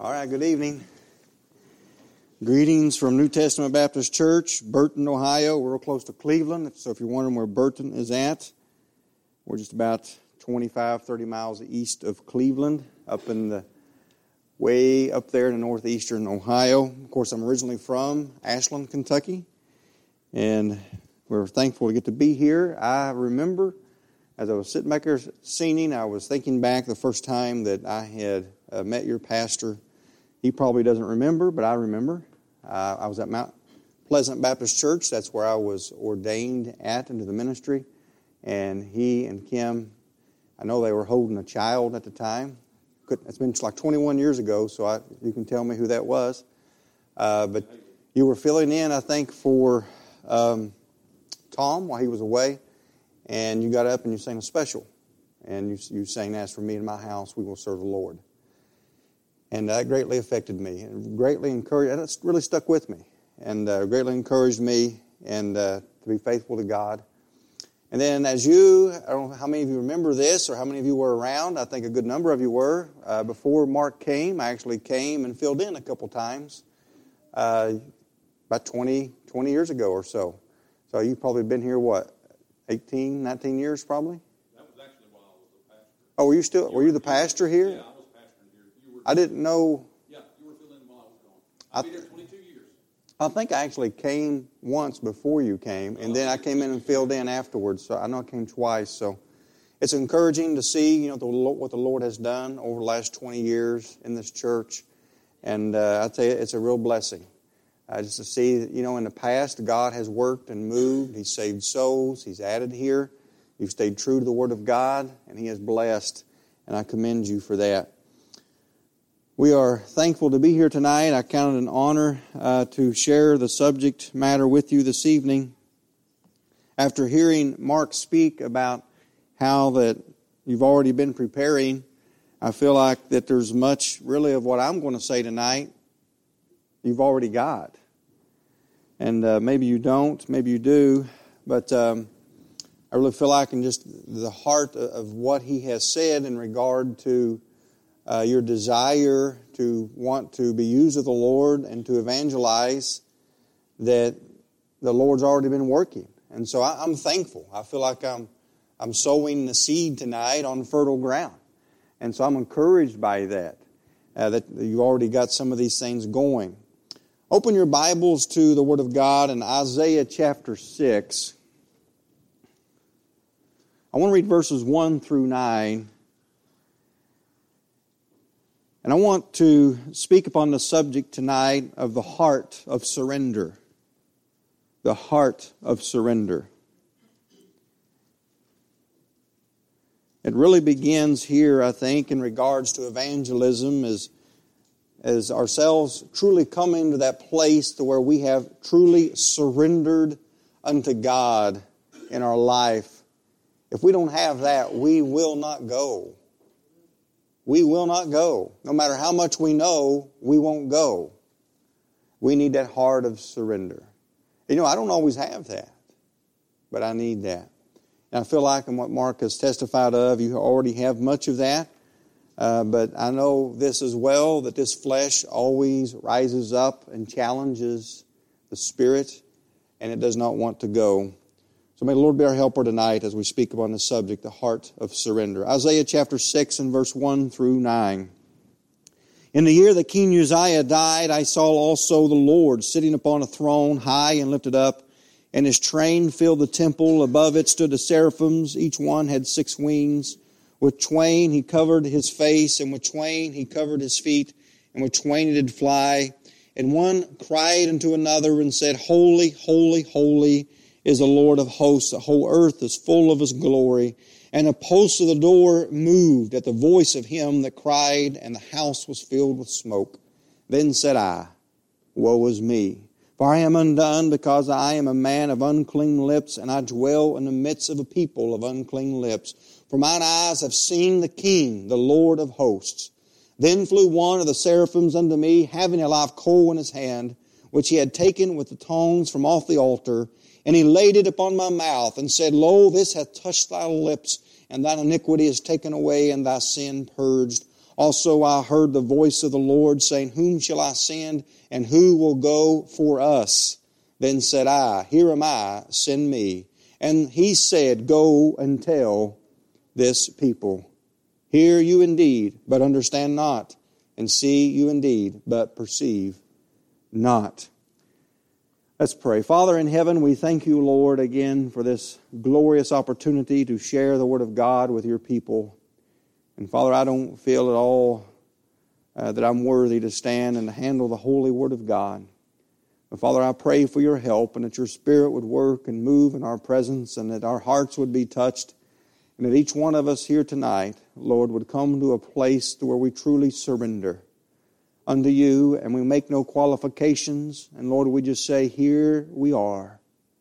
All right, good evening. Greetings from New Testament Baptist Church, Burton, Ohio. We're real close to Cleveland, so if you're wondering where Burton is at, we're just about 25, 30 miles east of Cleveland, up in the way up there in the northeastern Ohio. Of course, I'm originally from Ashland, Kentucky, and we're thankful to get to be here. I remember, as I was sitting back there singing, I was thinking back the first time that I had met your pastor. He probably doesn't remember, but I remember. I was at Mount Pleasant Baptist Church. That's where I was ordained into the ministry. And he and Kim, I know they were holding a child at the time. It's been like 21 years ago, so you can tell me who that was. But you were filling in, I think, for Tom while he was away. And you got up and you sang a special. And you sang, "As for me and my house, we will serve the Lord." And that greatly affected me and greatly encouraged, and it's really stuck with me and greatly encouraged me and to be faithful to God. And then I don't know how many of you remember this or how many of you were around. I think a good number of you were. Before Mark came, I actually came and filled in a couple times about 20 years ago or so. So you've probably been here, 18, 19 years probably? That was actually while I was the pastor. Oh, were you the pastor here? Yeah, I was pastoring here. I didn't know. Yeah, you were filling in while I was gone. I've been here 22 years. I think I actually came once before you came, and then I came in and filled in afterwards. So I know I came twice. So it's encouraging to see, what the Lord has done over the last 20 years in this church. And I tell you, it's a real blessing. Just to see, in the past, God has worked and moved. He's saved souls. He's added here. You've stayed true to the Word of God, and He has blessed. And I commend you for that. We are thankful to be here tonight. I count it an honor to share the subject matter with you this evening. After hearing Mark speak about how that you've already been preparing, I feel like that there's much really of what I'm going to say tonight you've already got. And maybe you don't, maybe you do, but I really feel like in just the heart of what he has said in regard to your desire to want to be used of the Lord and to evangelize, that the Lord's already been working. And so I'm thankful. I feel like I'm sowing the seed tonight on fertile ground. And so I'm encouraged by that you already got some of these things going. Open your Bibles to the Word of God in Isaiah chapter 6. I want to read verses 1 through 9. And I want to speak upon the subject tonight of the heart of surrender. The heart of surrender. It really begins here, I think, in regards to evangelism as ourselves truly come into that place to where we have truly surrendered unto God in our life. If we don't have that, we will not go. We will not go. No matter how much we know, we won't go. We need that heart of surrender. I don't always have that, but I need that. And I feel like in what Mark has testified of, you already have much of that. But I know this as well, that this flesh always rises up and challenges the spirit, and it does not want to go. So may the Lord be our helper tonight as we speak upon this subject, the heart of surrender. Isaiah chapter 6 and verse 1 through 9. In the year that King Uzziah died, I saw also the Lord sitting upon a throne, high and lifted up, and His train filled the temple. Above it stood the seraphims. Each one had 6 wings. With twain He covered His face, and with twain He covered His feet, and with twain He did fly. And one cried unto another and said, Holy, holy, holy is the Lord of hosts. The whole earth is full of His glory. And the posts of the door moved at the voice of him that cried, and the house was filled with smoke. Then said I, Woe is me! For I am undone, because I am a man of unclean lips, and I dwell in the midst of a people of unclean lips. For mine eyes have seen the King, the Lord of hosts. Then flew one of the seraphims unto me, having a live coal in his hand, which he had taken with the tongs from off the altar. And he laid it upon my mouth, and said, Lo, this hath touched thy lips, and thine iniquity is taken away, and thy sin purged. Also I heard the voice of the Lord saying, Whom shall I send, and who will go for us? Then said I, Here am I, send me. And he said, Go and tell this people. Hear you indeed, but understand not. And see you indeed, but perceive not. Let's pray. Father in heaven, we thank you, Lord, again for this glorious opportunity to share the Word of God with your people. And Father, I don't feel at all that I'm worthy to stand and to handle the holy Word of God. But Father, I pray for your help and that your Spirit would work and move in our presence and that our hearts would be touched and that each one of us here tonight, Lord, would come to a place to where we truly surrender unto you and we make no qualifications. And Lord, we just say, here we are.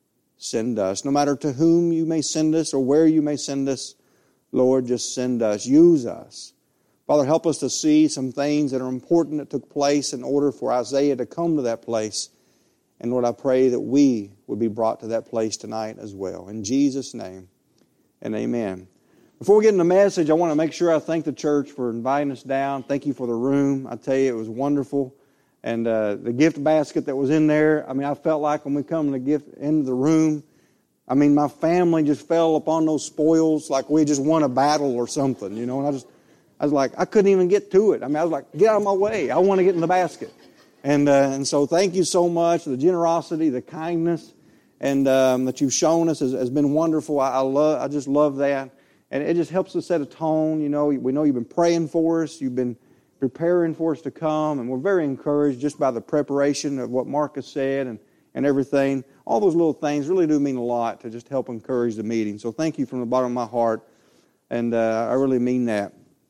Send us. No matter to whom you may send us or where you may send us, Lord, just send us. Use us. Father, help us to see some things that are important that took place in order for Isaiah to come to that place. And Lord, I pray that we would be brought to that place tonight as well. In Jesus' name, and amen. Before we get into the message, I want to make sure I thank the church for inviting us down. Thank you for the room. I tell you, it was wonderful. And the gift basket that was in there, I felt like when we come to gift into the room, my family just fell upon those spoils like we just won a battle or something, And I was like, I couldn't even get to it. I was like, get out of my way. I want to get in the basket. And so thank you so much. The generosity, the kindness, and that you've shown us has been wonderful. I just love that. And it just helps us set a tone. We know you've been praying for us. You've been preparing for us to come. And we're very encouraged just by the preparation of what Marcus said and everything. All those little things really do mean a lot to just help encourage the meeting. So thank you from the bottom of my heart. And I really mean that.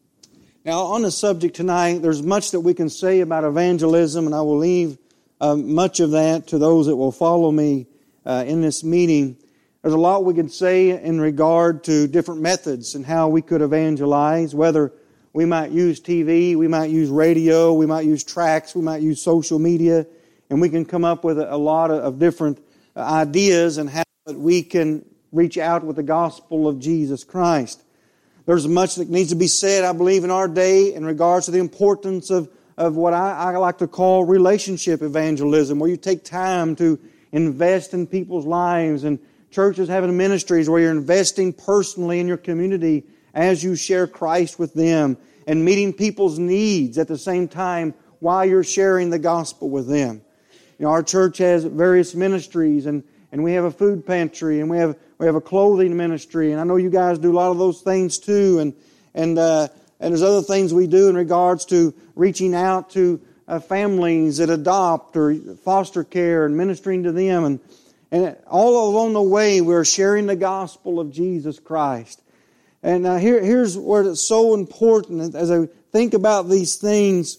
Now, on the subject tonight, there's much that we can say about evangelism, and I will leave much of that to those that will follow me in this meeting. There's a lot we could say in regard to different methods and how we could evangelize, whether we might use TV, we might use radio, we might use tracts, we might use social media, and we can come up with a lot of different ideas and how we can reach out with the gospel of Jesus Christ. There's much that needs to be said, I believe, in our day in regards to the importance of what I like to call relationship evangelism, where you take time to invest in people's lives, and churches having ministries where you're investing personally in your community as you share Christ with them and meeting people's needs at the same time while you're sharing the gospel with them. Our church has various ministries, and we have a food pantry, and we have a clothing ministry, and I know you guys do a lot of those things too, and there's other things we do in regards to reaching out to families that adopt or foster care and ministering to them, and all along the way we're sharing the gospel of Jesus Christ. And here's where it's so important. As I think about these things,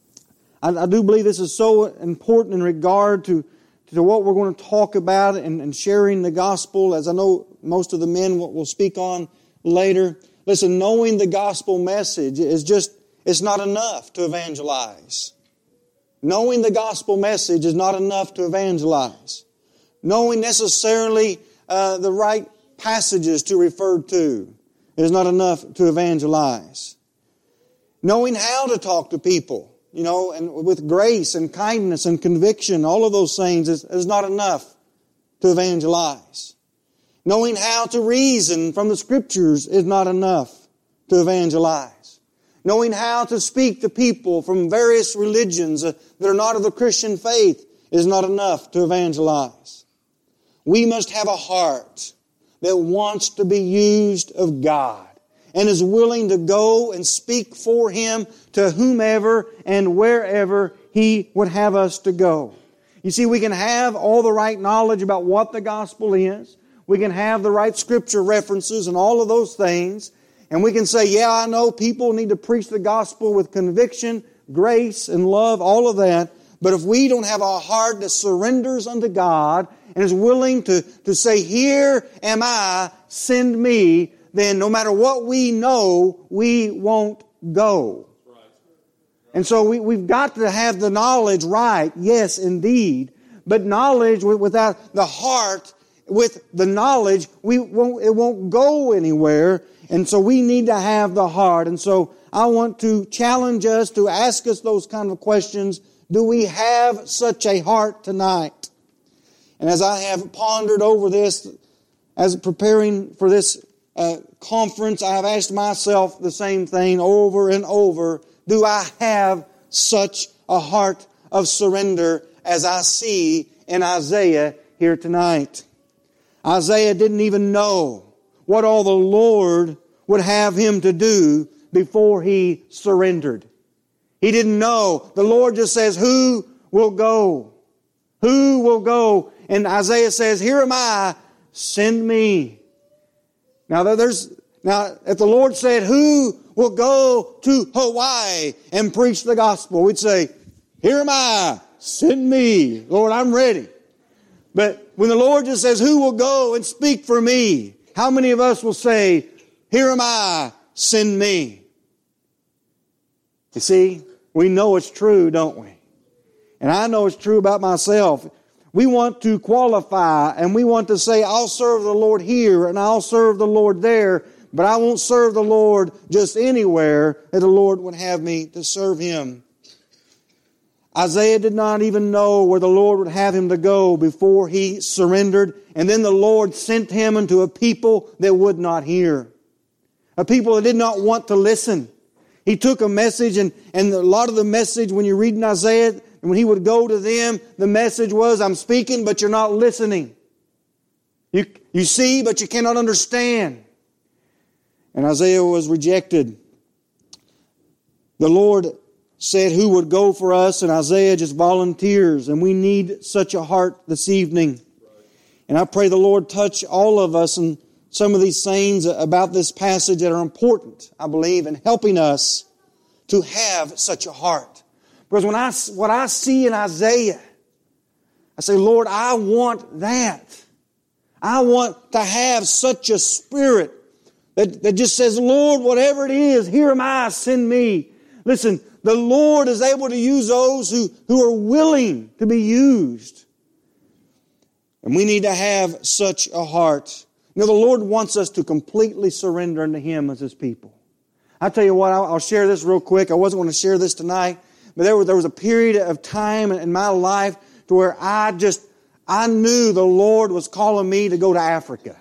I do believe this is so important in regard to what we're going to talk about and sharing the gospel, as I know most of the men will speak on later. Listen, knowing the gospel message it's not enough to evangelize. Knowing the gospel message is not enough to evangelize. Knowing necessarily the right passages to refer to is not enough to evangelize. Knowing how to talk to people, and with grace and kindness and conviction, all of those things is not enough to evangelize. Knowing how to reason from the Scriptures is not enough to evangelize. Knowing how to speak to people from various religions that are not of the Christian faith is not enough to evangelize. We must have a heart that wants to be used of God and is willing to go and speak for Him to whomever and wherever He would have us to go. You see, we can have all the right knowledge about what the gospel is. We can have the right Scripture references and all of those things. And we can say, yeah, I know people need to preach the gospel with conviction, grace, and love, all of that. But if we don't have a heart that surrenders unto God and is willing to say, here am I, send me, then no matter what we know, we won't go. And so we've got to have the knowledge right, yes, indeed. But knowledge without the heart, with the knowledge, it won't go anywhere. And so we need to have the heart. And so I want to challenge us to ask us those kind of questions. Do we have such a heart tonight? And as I have pondered over this, as preparing for this conference, I have asked myself the same thing over and over. Do I have such a heart of surrender as I see in Isaiah here tonight? Isaiah didn't even know what all the Lord would have him to do before he surrendered. He didn't know. The Lord just says, who will go? Who will go? And Isaiah says, here am I, send me. Now if the Lord said, who will go to Hawaii and preach the gospel? We'd say, here am I, send me. Lord, I'm ready. But when the Lord just says, who will go and speak for me? How many of us will say, here am I, send me? You see, we know it's true, don't we? And I know it's true about myself. We want to qualify and we want to say, I'll serve the Lord here and I'll serve the Lord there, but I won't serve the Lord just anywhere that the Lord would have me to serve Him. Isaiah did not even know where the Lord would have him to go before he surrendered. And then the Lord sent him into a people that would not hear. A people that did not want to listen. He took a message and a lot of the message when you read in Isaiah, and when he would go to them, the message was, I'm speaking, but you're not listening. You see, but you cannot understand. And Isaiah was rejected. The Lord said who would go for us, and Isaiah just volunteers, and we need such a heart this evening. And I pray the Lord touch all of us and some of these things about this passage that are important, I believe, in helping us to have such a heart. Because what I see in Isaiah, I say, Lord, I want that. I want to have such a spirit that just says, Lord, whatever it is, here am I, send me. Listen, the Lord is able to use those who are willing to be used. And we need to have such a heart. You know, the Lord wants us to completely surrender unto Him as His people. I tell you what, I'll share this real quick. I wasn't going to share this tonight, but there was a period of time in my life to where I knew the Lord was calling me to go to Africa.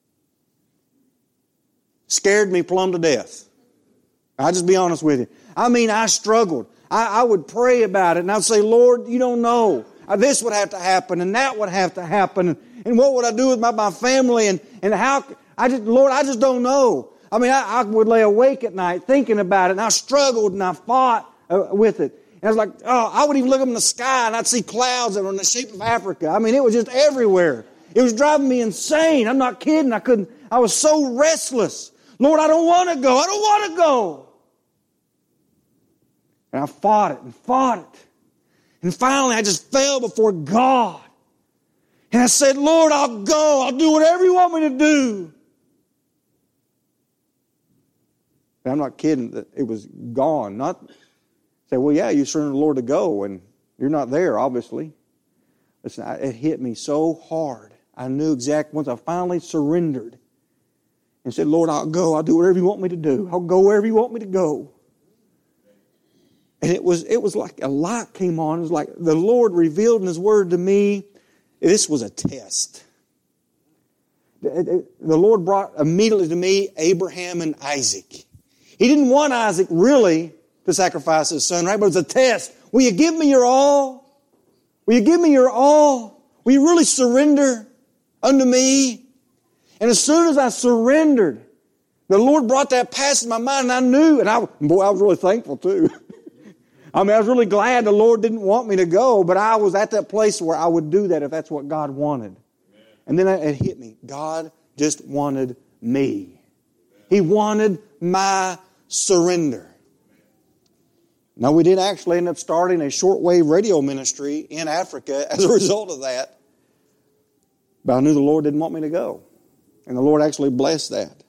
Scared me plumb to death. I'll just be honest with you. I mean, I struggled. I would pray about it and I'd say, Lord, you don't know. This would have to happen and that would have to happen. And what would I do with my family? And how, Lord, I just don't know. I mean, I would lay awake at night thinking about it, and I struggled and I fought with it. And I was like, I would even look up in the sky and I'd see clouds that were in the shape of Africa. I mean, it was just everywhere. It was driving me insane. I'm not kidding. I was so restless. Lord, I don't want to go. I don't want to go. And I fought it and fought it. And finally, I just fell before God. And I said, Lord, I'll go. I'll do whatever you want me to do. And I'm not kidding. It was gone. Not say, well, yeah, you surrendered the Lord to go, and you're not there, obviously. Listen, it hit me so hard. I knew exactly once I finally surrendered and said, Lord, I'll go. I'll do whatever you want me to do. I'll go wherever you want me to go. And it was like a light came on. It was like the Lord revealed in His Word to me. This was a test. The Lord brought immediately to me Abraham and Isaac. He didn't want Isaac really to sacrifice his son, right? But it was a test. Will you give me your all? Will you give me your all? Will you really surrender unto me? And as soon as I surrendered, the Lord brought that past in my mind, and I knew, and I was really thankful too. I mean, I was really glad the Lord didn't want me to go, but I was at that place where I would do that if that's what God wanted. Amen. And then it hit me. God just wanted me. He wanted my surrender. Now, we did actually end up starting a shortwave radio ministry in Africa as a result of that. But I knew the Lord didn't want me to go. And the Lord actually blessed that.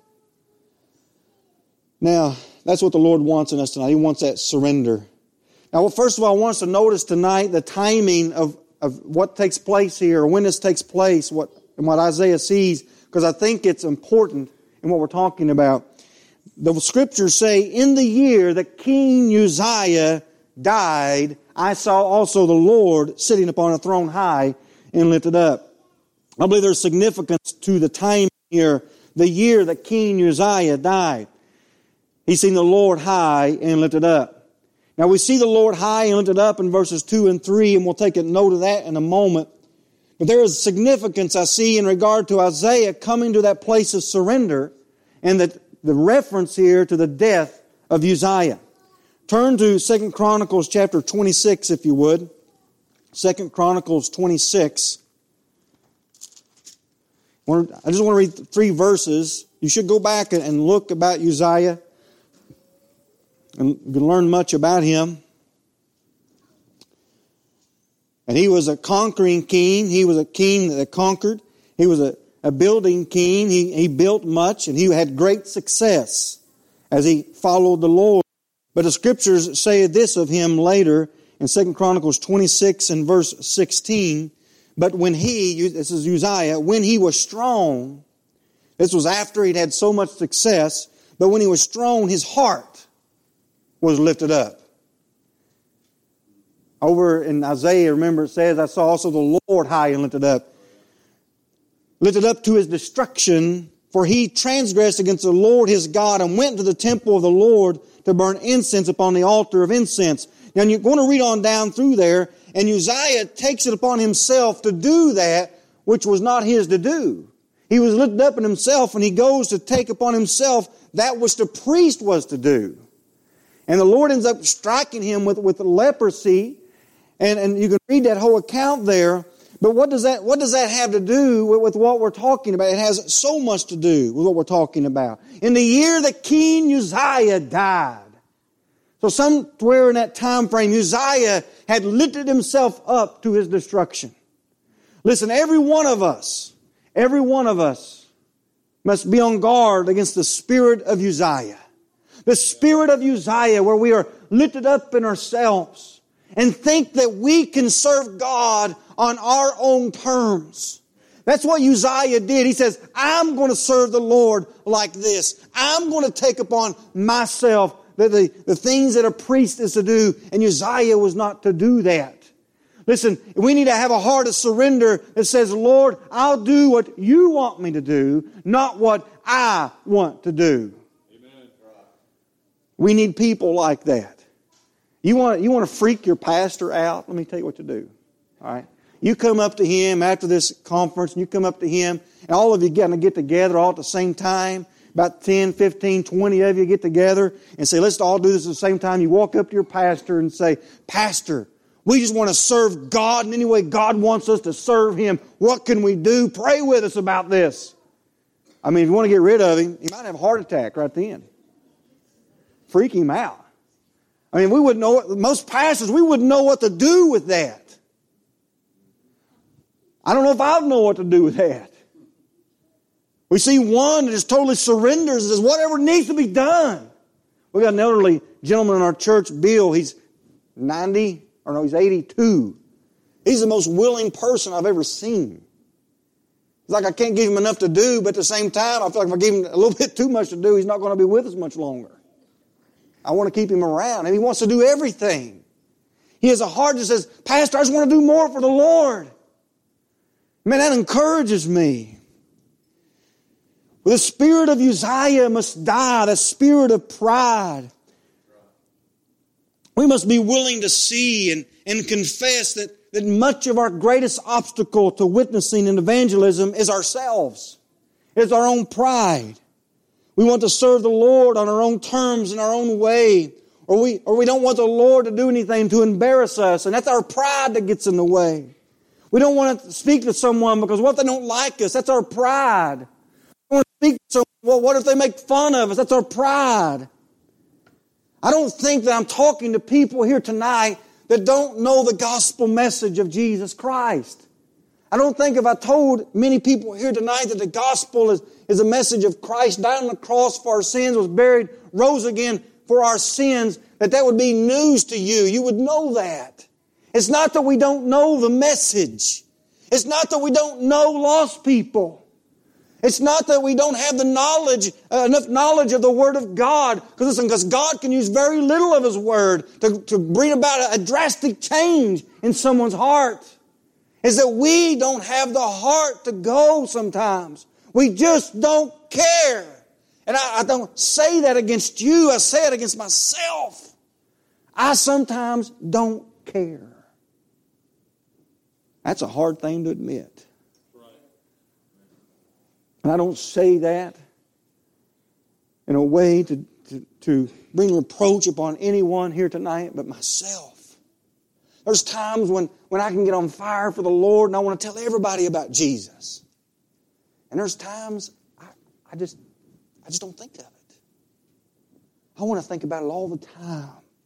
Now, that's what the Lord wants in us tonight. He wants that surrender. Now, well, first of all, I want us to notice tonight the timing of what takes place here, or when this takes place, what Isaiah sees, because I think it's important in what we're talking about. The scriptures say, in the year that King Uzziah died, I saw also the Lord sitting upon a throne high and lifted up. I believe there's significance to the time here, the year that King Uzziah died. He's seen the Lord high and lifted up. Now we see the Lord high and lifted up in verses 2 and 3, and we'll take a note of that in a moment. But there is significance I see in regard to Isaiah coming to that place of surrender, and that the reference here to the death of Uzziah. Turn to 2 Chronicles chapter 26, if you would. 2 Chronicles 26. I just want to read 3 verses. You should go back and look about Uzziah, and you can learn much about him. And he was a conquering king. He was a king that conquered. He was a building king. He built much, and he had great success as he followed the Lord. But the scriptures say this of him later in 2 Chronicles 26 and verse 16. But when this is Uzziah, when he was strong, this was after he'd had so much success, but when he was strong, his heart was lifted up. Over in Isaiah, remember it says, I saw also the Lord high and lifted up to his destruction, for he transgressed against the Lord his God and went to the temple of the Lord to burn incense upon the altar of incense. Now you're going to read on down through there, and Uzziah takes it upon himself to do that which was not his to do. He was lifted up in himself, and he goes to take upon himself that which the priest was to do. And the Lord ends up striking him with leprosy, and you can read that whole account there. But what does that have to do with what we're talking about? It has so much to do with what we're talking about. In the year that King Uzziah died. So somewhere in that time frame, Uzziah had lifted himself up to his destruction. Listen, every one of us must be on guard against the spirit of Uzziah. The spirit of Uzziah, where we are lifted up in ourselves and think that we can serve God on our own terms. That's what Uzziah did. He says, I'm going to serve the Lord like this. I'm going to take upon myself the things that a priest is to do. And Uzziah was not to do that. Listen, we need to have a heart of surrender that says, Lord, I'll do what you want me to do, not what I want to do. Amen. We need people like that. You want to freak your pastor out? Let me tell you what to do. All right. You come up to him after this conference, and you come up to him, and all of you going to get together all at the same time. About 10, 15, 20 of you get together and say, let's all do this at the same time. You walk up to your pastor and say, Pastor, we just want to serve God in any way God wants us to serve Him. What can we do? Pray with us about this. I mean, if you want to get rid of him, he might have a heart attack right then. Freak him out. I mean, we wouldn't know, most pastors, we wouldn't know what to do with that. I don't know if I'd know what to do with that. We see one that just totally surrenders and says, whatever needs to be done. We got an elderly gentleman in our church, Bill. He's 82. He's the most willing person I've ever seen. It's like I can't give him enough to do, but at the same time, I feel like if I give him a little bit too much to do, he's not going to be with us much longer. I want to keep him around, and he wants to do everything. He has a heart that says, Pastor, I just want to do more for the Lord. Man, that encourages me. The spirit of Uzziah must die, the spirit of pride. We must be willing to see and confess that much of our greatest obstacle to witnessing and evangelism is ourselves. It's our own pride. We want to serve the Lord on our own terms, in our own way. Or we don't want the Lord to do anything to embarrass us. And that's our pride that gets in the way. We don't want to speak to someone because what if they don't like us? That's our pride. We want to speak to someone, well, what if they make fun of us? That's our pride. I don't think that I'm talking to people here tonight that don't know the gospel message of Jesus Christ. I don't think if I told many people here tonight that the gospel is a message of Christ died on the cross for our sins, was buried, rose again for our sins, that would be news to you. You would know that. It's not that we don't know the message. It's not that we don't know lost people. It's not that we don't have the knowledge, enough knowledge of the Word of God. Because God can use very little of His Word to bring about a drastic change in someone's heart. Is that we don't have the heart to go sometimes. We just don't care. And I don't say that against you. I say it against myself. I sometimes don't care. That's a hard thing to admit. And I don't say that in a way to bring reproach upon anyone here tonight but myself. There's times when I can get on fire for the Lord and I want to tell everybody about Jesus. And there's times I just don't think of it. I want to think about it all the time.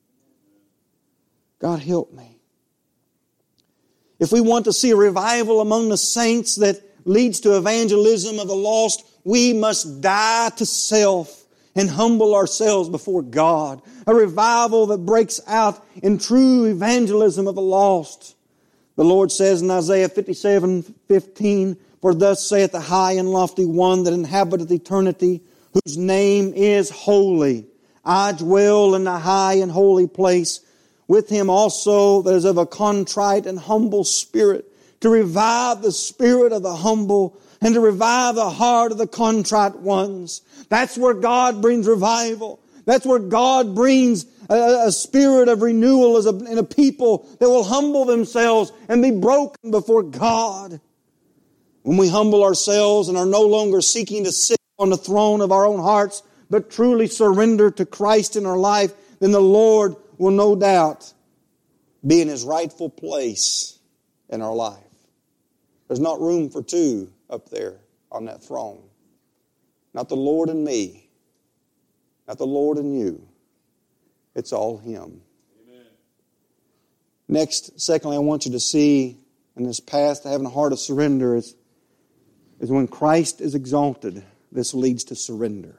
God help me. If we want to see a revival among the saints that leads to evangelism of the lost, we must die to self and humble ourselves before God. A revival that breaks out in true evangelism of the lost. The Lord says in Isaiah 57:15, "For thus saith the high and lofty one that inhabiteth eternity, whose name is holy. I dwell in the high and holy place, with him also that is of a contrite and humble spirit, to revive the spirit of the humble and to revive the heart of the contrite ones." That's where God brings revival. That's where God brings a spirit of renewal in a people that will humble themselves and be broken before God. When we humble ourselves and are no longer seeking to sit on the throne of our own hearts, but truly surrender to Christ in our life, then the Lord will no doubt be in His rightful place in our life. There's not room for two up there on that throne. Not the Lord and me. Not the Lord and you. It's all Him. Amen. Next, secondly, I want you to see in this path to having a heart of surrender is when Christ is exalted, this leads to surrender.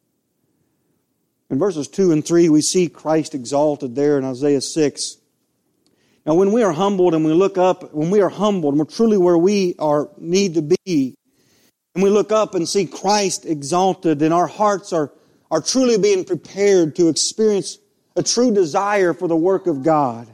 In verses 2 and 3, we see Christ exalted there in Isaiah 6. Now, when we are humbled and we look up, when we are humbled and we're truly where we need to be, and we look up and see Christ exalted and our hearts are truly being prepared to experience a true desire for the work of God.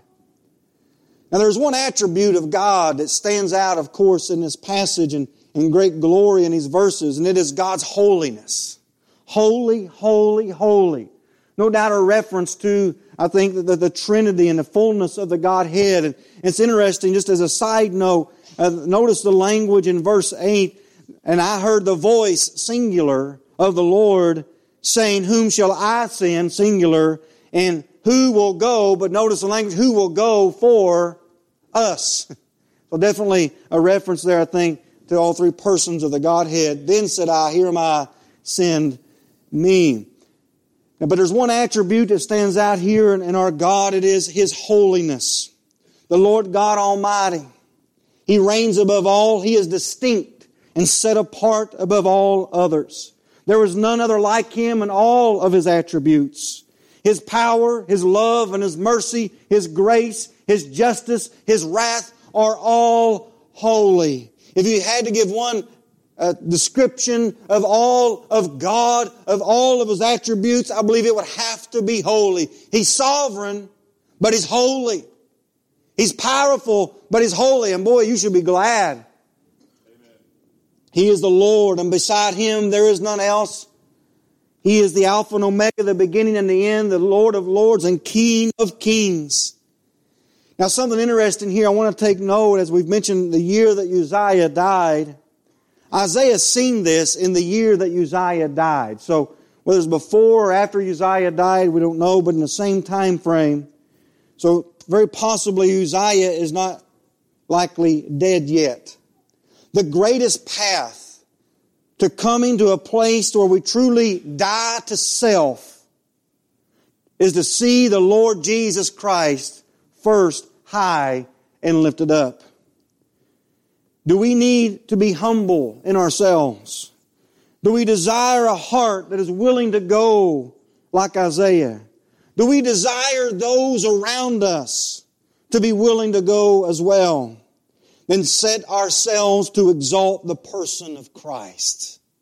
Now, there's one attribute of God that stands out, of course, in this passage and in great glory in these verses, and it is God's holiness. Holy, holy, holy. No doubt a reference to, I think, the Trinity and the fullness of the Godhead. And it's interesting, just as a side note, notice the language in verse 8. "And I heard the voice, singular, of the Lord, saying, Whom shall I send, singular, and who will go?" But notice the language, who will go for us. So definitely a reference there, I think, to all three persons of the Godhead. "Then said I, Here am I, send me." Now, but there's one attribute that stands out here in our God. It is His holiness. The Lord God Almighty. He reigns above all. He is distinct and set apart above all others. There is none other like Him in all of His attributes. His power, His love, and His mercy, His grace, His justice, His wrath are all holy. If you had to give one description of all of God, of all of His attributes, I believe it would have to be holy. He's sovereign, but He's holy. He's powerful, but He's holy. And boy, you should be glad. Amen. He is the Lord, and beside Him there is none else. He is the Alpha and Omega, the beginning and the end, the Lord of lords and King of kings. Now, something interesting here I want to take note, as we've mentioned the year that Uzziah died. Isaiah seen this in the year that Uzziah died. So, whether it's before or after Uzziah died, we don't know, but in the same time frame. So, very possibly Uzziah is not likely dead yet. The greatest path to coming to a place where we truly die to self is to see the Lord Jesus Christ first high and lifted up. Do we need to be humble in ourselves? Do we desire a heart that is willing to go like Isaiah? Do we desire those around us to be willing to go as well? Then set ourselves to exalt the person of Christ.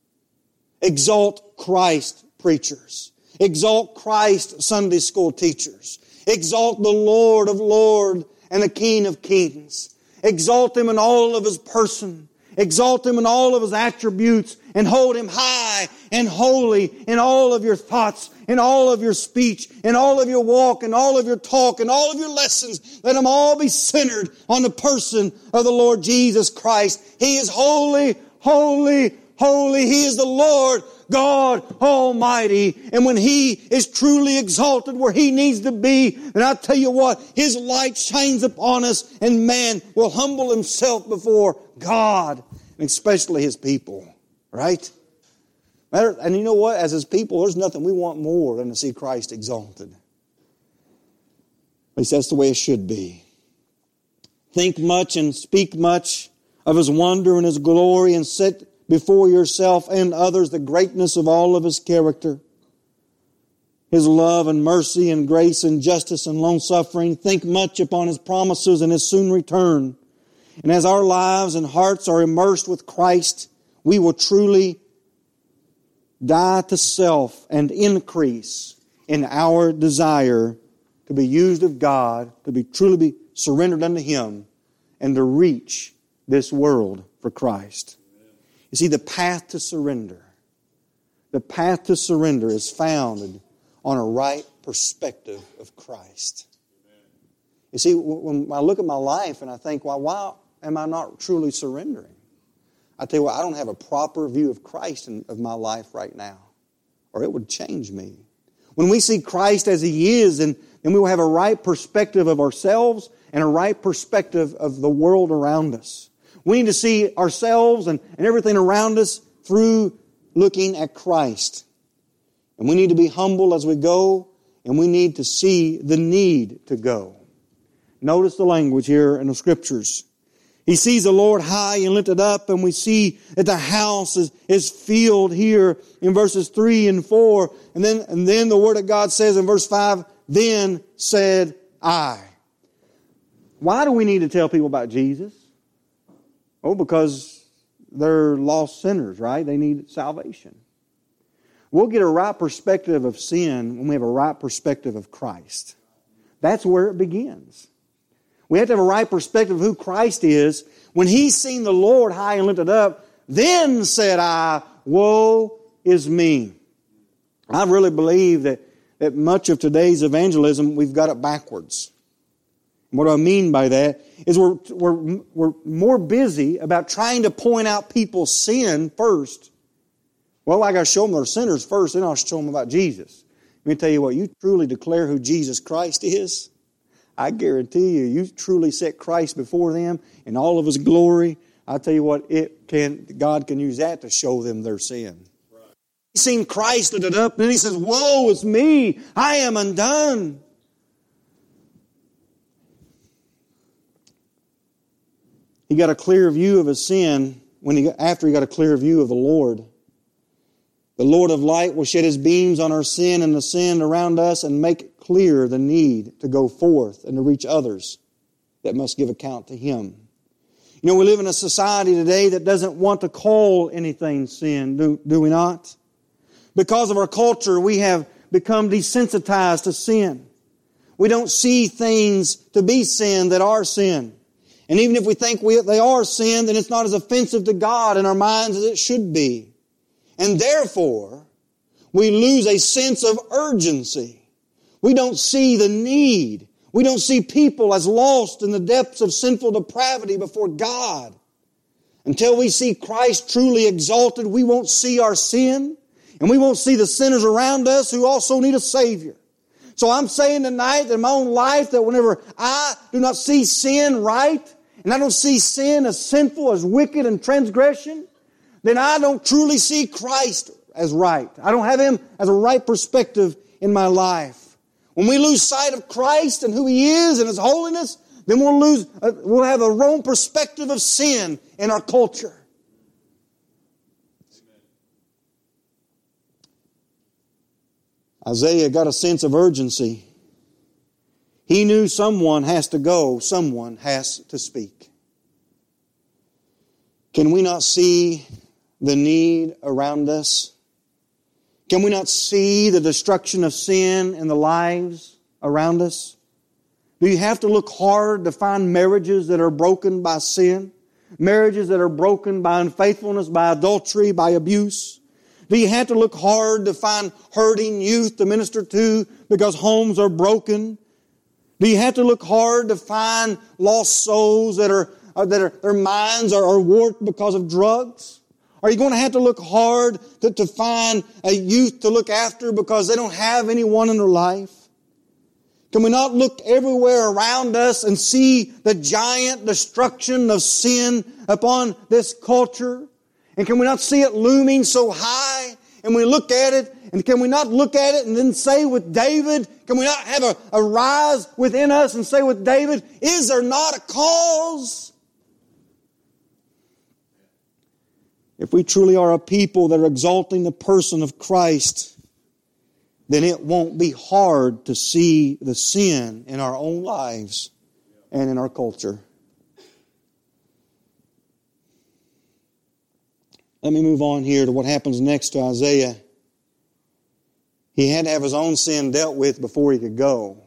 Exalt Christ preachers. Exalt Christ Sunday school teachers. Exalt the Lord of Lords and the King of Kings. Exalt Him in all of His person. Exalt Him in all of His attributes and hold Him high and holy in all of your thoughts, in all of your speech, in all of your walk, in all of your talk, in all of your lessons. Let them all be centered on the person of the Lord Jesus Christ. He is holy, holy, holy. He is the Lord God Almighty. And when He is truly exalted where He needs to be, then I tell you what, His light shines upon us and man will humble himself before God, and especially His people. Right? And you know what? As His people, there's nothing we want more than to see Christ exalted. At least that's the way it should be. Think much and speak much of His wonder and His glory, and set before yourself and others the greatness of all of His character, His love and mercy and grace and justice and long-suffering. Think much upon His promises and His soon return. And as our lives and hearts are immersed with Christ, we will truly die to self and increase in our desire to be used of God, to be truly be surrendered unto Him, and to reach this world for Christ. You see, the path to surrender is founded on a right perspective of Christ. You see, when I look at my life and I think, well, why am I not truly surrendering? I tell you what, I don't have a proper view of Christ of my life right now, or it would change me. When we see Christ as He is, then we will have a right perspective of ourselves and a right perspective of the world around us. We need to see ourselves and everything around us through looking at Christ. And we need to be humble as we go, and we need to see the need to go. Notice the language here in the Scriptures. He sees the Lord high and lifted up, and we see that the house is filled here in verses 3 and 4. And then the Word of God says in verse 5, then said I. Why do we need to tell people about Jesus? Oh, because they're lost sinners, right? They need salvation. We'll get a right perspective of sin when we have a right perspective of Christ. That's where it begins. We have to have a right perspective of who Christ is. When He's seen the Lord high and lifted up, then said I, woe is me. I really believe that much of today's evangelism, we've got it backwards. And what I mean by that is we're more busy about trying to point out people's sin first. Well, I got to show them they're sinners first, then I'll show them about Jesus. Let me tell you what, you truly declare who Jesus Christ is, I guarantee you truly set Christ before them in all of His glory. I tell you what, God can use that to show them their sin. Right. He's seen Christ lifted up, and then He says, woe is me, I am undone. He got a clear view of his sin after he got a clear view of the Lord. The Lord of light will shed His beams on our sin and the sin around us and make clear the need to go forth and to reach others that must give account to Him. You know, we live in a society today that doesn't want to call anything sin, do we not? Because of our culture, we have become desensitized to sin. We don't see things to be sin that are sin. And even if we think they are sin, then it's not as offensive to God in our minds as it should be. And therefore, we lose a sense of urgency. We don't see the need. We don't see people as lost in the depths of sinful depravity before God. Until we see Christ truly exalted, we won't see our sin, and we won't see the sinners around us who also need a Savior. So I'm saying tonight that in my own life that whenever I do not see sin right, and I don't see sin as sinful, as wicked and transgression, then I don't truly see Christ as right. I don't have Him as a right perspective in my life. When we lose sight of Christ and who He is and His holiness, then we'll have a wrong perspective of sin in our culture. Isaiah got a sense of urgency. He knew someone has to go, someone has to speak. Can we not see the need around us? Can we not see the destruction of sin in the lives around us? Do you have to look hard to find marriages that are broken by sin? Marriages that are broken by unfaithfulness, by adultery, by abuse? Do you have to look hard to find hurting youth to minister to because homes are broken? Do you have to look hard to find lost souls that their minds are warped because of drugs? Are you going to have to look hard to find a youth to look after because they don't have anyone in their life? Can we not look everywhere around us and see the giant destruction of sin upon this culture? And can we not see it looming so high? And we look at it, and can we not look at it and then say with David, can we not have a rise within us and say with David, is there not a cause? If we truly are a people that are exalting the person of Christ, then it won't be hard to see the sin in our own lives and in our culture. Let me move on here to what happens next to Isaiah. He had to have his own sin dealt with before he could go.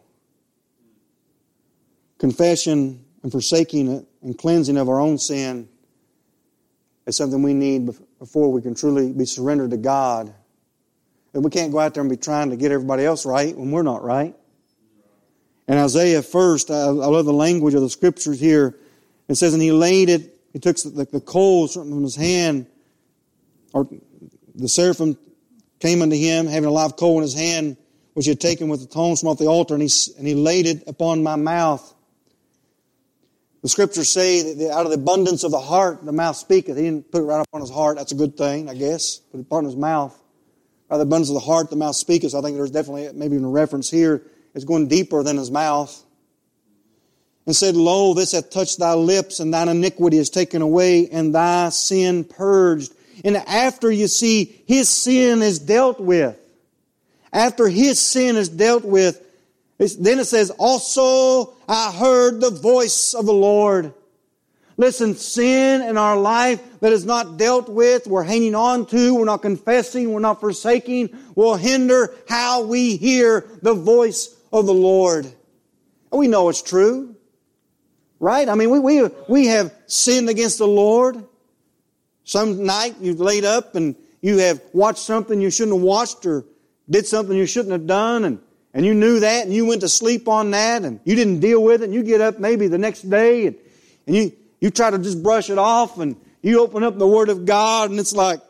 Confession and forsaking it and cleansing of our own sin is something we need before we can truly be surrendered to God. And we can't go out there and be trying to get everybody else right when we're not right. And Isaiah first, I love the language of the scriptures here. It says, and he laid it, he took the coals from his hand, or the seraphim came unto him, having a live coal in his hand, which he had taken with the tongs from off the altar, and he laid it upon my mouth. The scriptures say that out of the abundance of the heart, the mouth speaketh. He didn't put it right upon his heart. That's a good thing, I guess. Put it upon his mouth. Out of the abundance of the heart, the mouth speaketh. So I think there's definitely maybe even a reference here. It's going deeper than his mouth. And said, lo, this hath touched thy lips, and thine iniquity is taken away, and thy sin purged. And after you see his sin is dealt with, after his sin is dealt with, then it says, also I heard the voice of the Lord. Listen, sin in our life that is not dealt with, we're hanging on to, we're not confessing, we're not forsaking, will hinder how we hear the voice of the Lord. And we know it's true. Right? I mean, we have sinned against the Lord. Some night you've laid up and you have watched something you shouldn't have watched or did something you shouldn't have done and you knew that and you went to sleep on that and you didn't deal with it and you get up maybe the next day and you try to just brush it off and you open up the Word of God and it's like,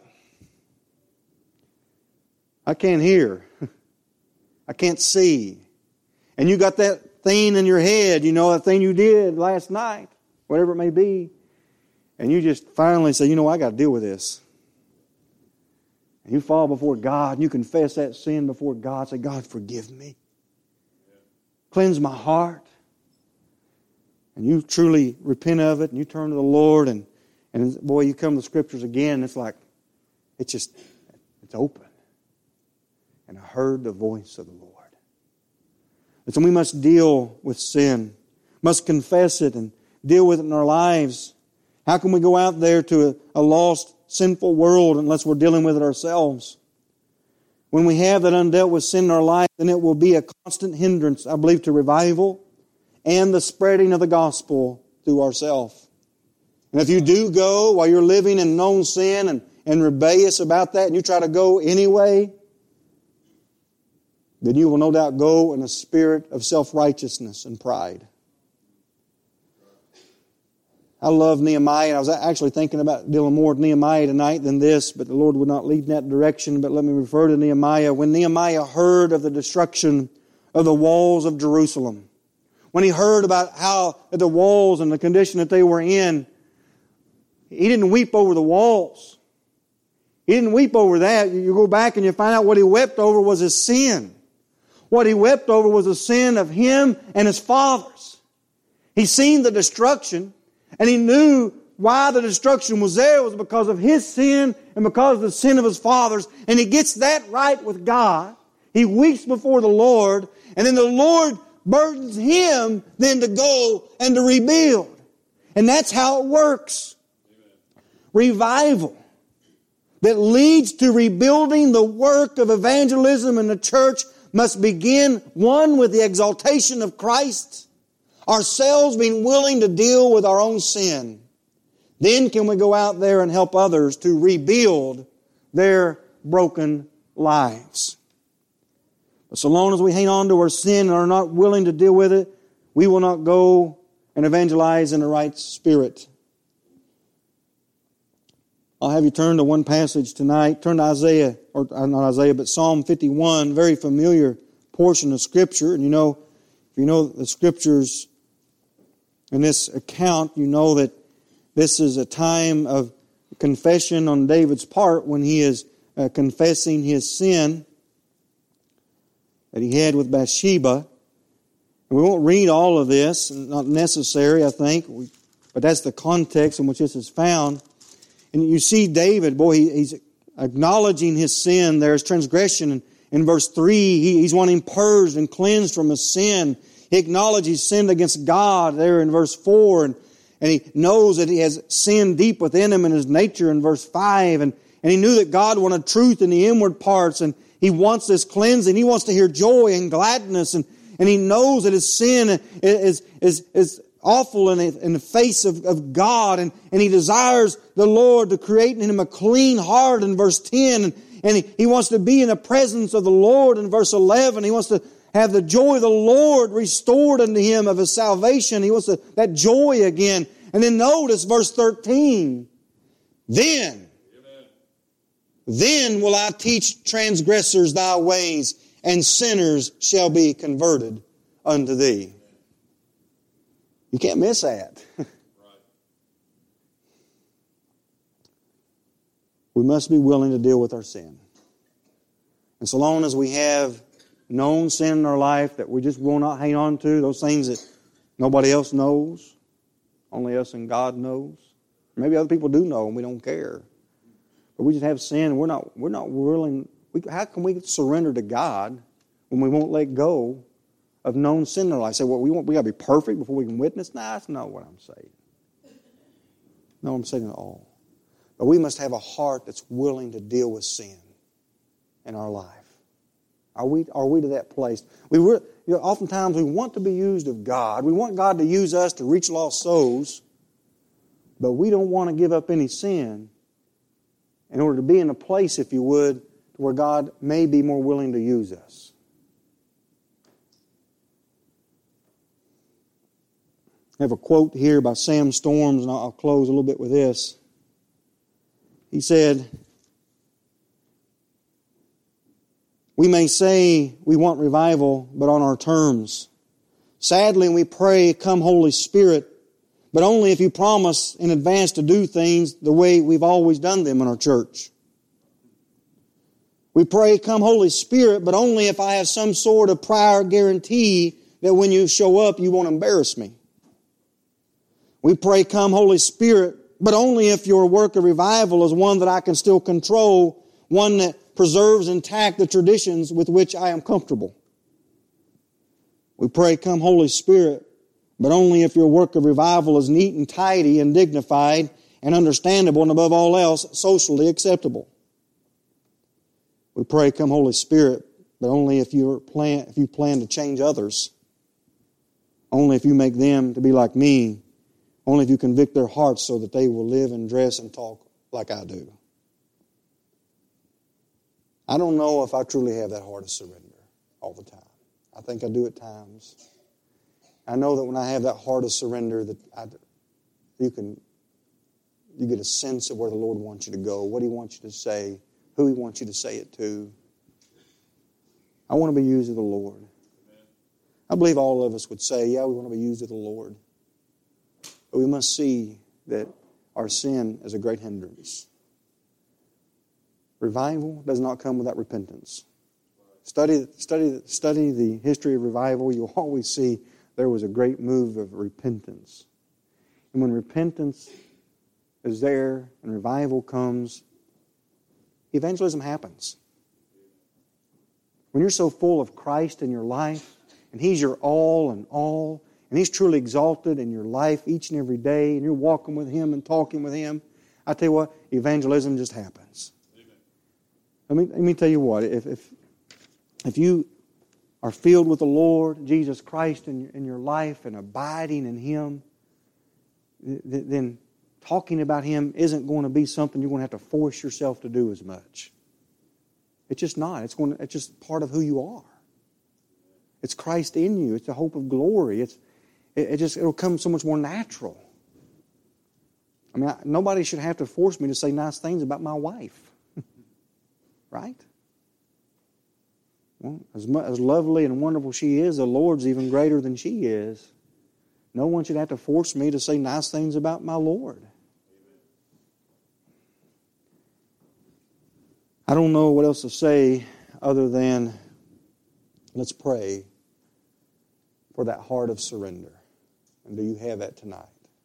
I can't hear. I can't see. And you got that thing in your head, that thing you did last night, whatever it may be. And you just finally say, I got to deal with this. And you fall before God and you confess that sin before God. Say, God, forgive me. Cleanse my heart. And you truly repent of it and you turn to the Lord and boy, you come to the Scriptures again and it's like, it's open. And I heard the voice of the Lord. And so we must deal with sin. Must confess it and deal with it in our lives. How can we go out there to a lost, sinful world unless we're dealing with it ourselves? When we have that undealt with sin in our life, then it will be a constant hindrance, I believe, to revival and the spreading of the gospel through ourselves. And if you do go while you're living in known sin and rebellious about that, and you try to go anyway, then you will no doubt go in a spirit of self-righteousness and pride. I love Nehemiah, and I was actually thinking about dealing more with Nehemiah tonight than this, but the Lord would not lead in that direction. But let me refer to Nehemiah. When Nehemiah heard of the destruction of the walls of Jerusalem, when he heard about how the walls and the condition that they were in, he didn't weep over the walls. He didn't weep over that. You go back and you find out what he wept over was his sin. What he wept over was the sin of him and his fathers. He seen the destruction. And he knew why the destruction was there was because of his sin and because of the sin of his fathers. And he gets that right with God. He weeps before the Lord. And then the Lord burdens him then to go and to rebuild. And that's how it works. Revival. that leads to rebuilding the work of evangelism in the church must begin, one, with the exaltation of Christ, ourselves being willing to deal with our own sin. Then can we go out there and help others to rebuild their broken lives. But so long as we hang on to our sin and are not willing to deal with it, we will not go and evangelize in the right spirit. I'll have you turn to one passage tonight. Turn to Isaiah, or not Isaiah, but Psalm 51, very familiar portion of Scripture. And if you know the Scriptures in this account, you know that this is a time of confession on David's part when he is confessing his sin that he had with Bathsheba. And we won't read all of this, not necessary, I think, but that's the context in which this is found. And you see David, he's acknowledging his sin. There's transgression. In verse 3, he's wanting purged and cleansed from his sin. He acknowledges he's sinned against God there in verse 4. And he knows that he has sin deep within him in his nature in verse 5. And he knew that God wanted truth in the inward parts. And he wants this cleansing. He wants to hear joy and gladness. And he knows that his sin is awful in the face of God. And he desires the Lord to create in him a clean heart in verse 10. And he wants to be in the presence of the Lord in verse 11. He wants to have the joy of the Lord restored unto him of his salvation. He wants that joy again. And then notice verse 13. Then will I teach transgressors thy ways, and sinners shall be converted unto thee. You can't miss that. We must be willing to deal with our sin. And so long as we have known sin in our life that we just will not hang on to, those things that nobody else knows, only us and God knows. Maybe other people do know and we don't care. But we just have sin and we're not willing. How can we surrender to God when we won't let go of known sin in our life? Say, well, we got to be perfect before we can witness? Nah, that's not what I'm saying. No, I'm saying it all. But we must have a heart that's willing to deal with sin in our life. Are we to that place? Oftentimes we want to be used of God. We want God to use us to reach lost souls. But we don't want to give up any sin in order to be in a place, if you would, where God may be more willing to use us. I have a quote here by Sam Storms, and I'll close a little bit with this. He said, "We may say we want revival, but on our terms. Sadly, we pray, come Holy Spirit, but only if you promise in advance to do things the way we've always done them in our church. We pray, come Holy Spirit, but only if I have some sort of prior guarantee that when you show up, you won't embarrass me. We pray, come Holy Spirit, but only if your work of revival is one that I can still control, one that preserves intact the traditions with which I am comfortable. We pray, come Holy Spirit, but only if your work of revival is neat and tidy and dignified and understandable and above all else, socially acceptable. We pray, come Holy Spirit, but only if you plan to change others. Only if you make them to be like me. Only if you convict their hearts so that they will live and dress and talk like I do. I don't know if I truly have that heart of surrender all the time. I think I do at times. I know that when I have that heart of surrender, that you get a sense of where the Lord wants you to go, what He wants you to say, who He wants you to say it to. I want to be used of the Lord. I believe all of us would say, yeah, we want to be used of the Lord. But we must see that our sin is a great hindrance. Revival does not come without repentance. Study the history of revival. You'll always see there was a great move of repentance. And when repentance is there and revival comes, evangelism happens. When you're so full of Christ in your life, and He's your all and all, and He's truly exalted in your life each and every day, and you're walking with Him and talking with Him, I tell you what, evangelism just happens. Let me tell you what. If you are filled with the Lord Jesus Christ in your life and abiding in Him, then talking about Him isn't going to be something you're going to have to force yourself to do as much. It's just not. It's just part of who you are. It's Christ in you. It's the hope of glory. It'll come so much more natural. I mean, nobody should have to force me to say nice things about my wife. Right? Well, as lovely and wonderful she is, the Lord's even greater than she is. No one should have to force me to say nice things about my Lord. I don't know what else to say other than let's pray for that heart of surrender. And do you have that tonight?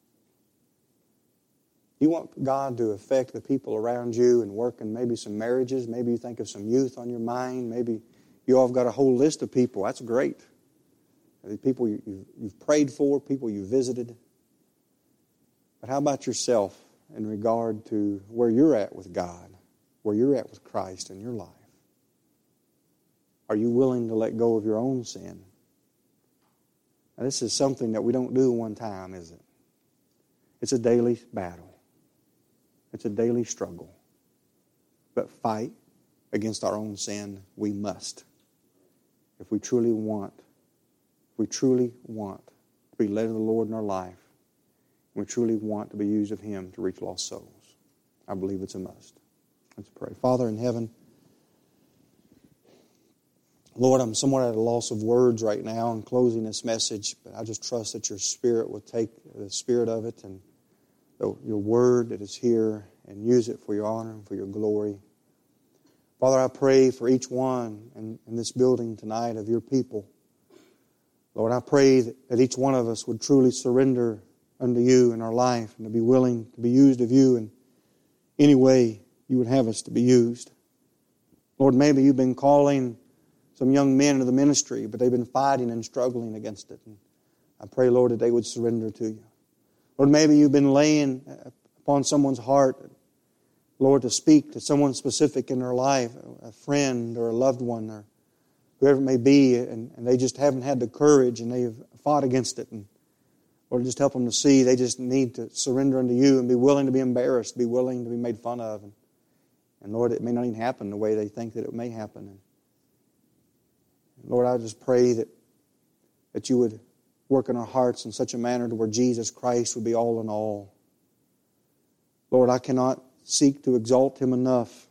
You want God to affect the people around you and work in maybe some marriages. Maybe you think of some youth on your mind. Maybe you all have got a whole list of people. That's great. The people you've prayed for, people you visited. But how about yourself in regard to where you're at with God, where you're at with Christ in your life? Are you willing to let go of your own sin? Now, this is something that we don't do one time, is it? It's a daily battle. It's a daily struggle. But fight against our own sin we must. If we truly want to be led of the Lord in our life, and we truly want to be used of Him to reach lost souls, I believe it's a must. Let's pray. Father in heaven, Lord, I'm somewhat at a loss of words right now in closing this message, but I just trust that your Spirit will take the spirit of it and your word that is here and use it for your honor and for your glory. Father, I pray for each one in this building tonight of your people. Lord, I pray that each one of us would truly surrender unto you in our life and to be willing to be used of you in any way you would have us to be used. Lord, maybe you've been calling some young men into the ministry, but they've been fighting and struggling against it. And I pray, Lord, that they would surrender to you. Lord, maybe you've been laying upon someone's heart, Lord, to speak to someone specific in their life, a friend or a loved one or whoever it may be, and they just haven't had the courage and they've fought against it. And Lord, just help them to see they just need to surrender unto you and be willing to be embarrassed, be willing to be made fun of. And Lord, it may not even happen the way they think that it may happen. And Lord, I just pray that you would work in our hearts in such a manner to where Jesus Christ would be all in all. Lord, I cannot seek to exalt Him enough.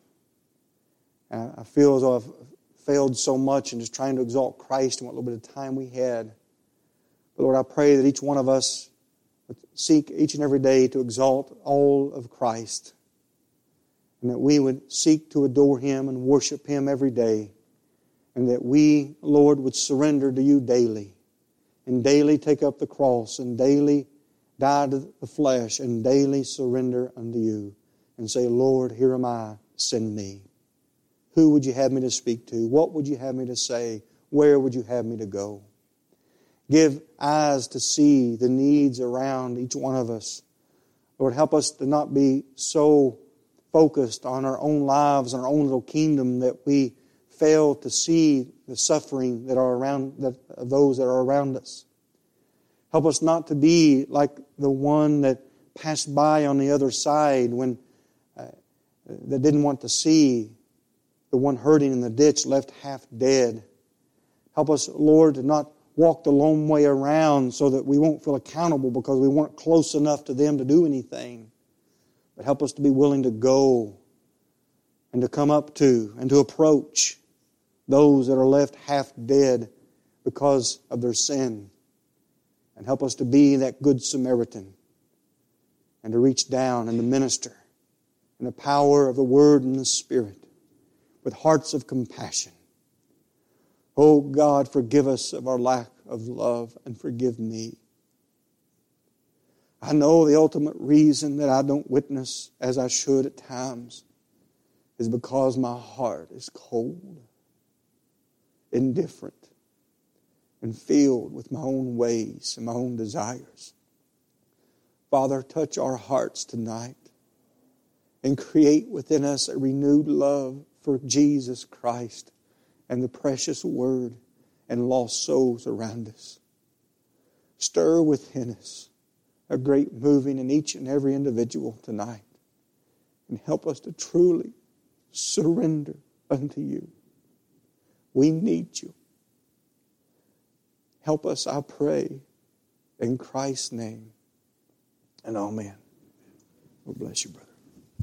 I feel as though I've failed so much in just trying to exalt Christ in what little bit of time we had. But Lord, I pray that each one of us would seek each and every day to exalt all of Christ. And that we would seek to adore Him and worship Him every day. And that we, Lord, would surrender to you daily. And daily take up the cross. And daily die to the flesh. And daily surrender unto you. And say, Lord, here am I, send me. Who would you have me to speak to? What would you have me to say? Where would you have me to go? Give eyes to see the needs around each one of us. Lord, help us to not be so focused on our own lives and our own little kingdom that we fail to see the suffering that are around of those that are around us. Help us not to be like the one that passed by on the other side when that didn't want to see the one hurting in the ditch left half dead. Help us, Lord, to not walk the long way around so that we won't feel accountable because we weren't close enough to them to do anything. But help us to be willing to go and to come up to and to approach those that are left half dead because of their sin. And help us to be that good Samaritan and to reach down and to minister in the power of the Word and the Spirit with hearts of compassion. Oh God, forgive us of our lack of love and forgive me. I know the ultimate reason that I don't witness as I should at times is because my heart is cold, indifferent, and filled with my own ways and my own desires. Father, touch our hearts tonight and create within us a renewed love for Jesus Christ and the precious Word and lost souls around us. Stir within us a great moving in each and every individual tonight. And help us to truly surrender unto you. We need you. Help us, I pray, in Christ's name. And amen. God bless you, brother.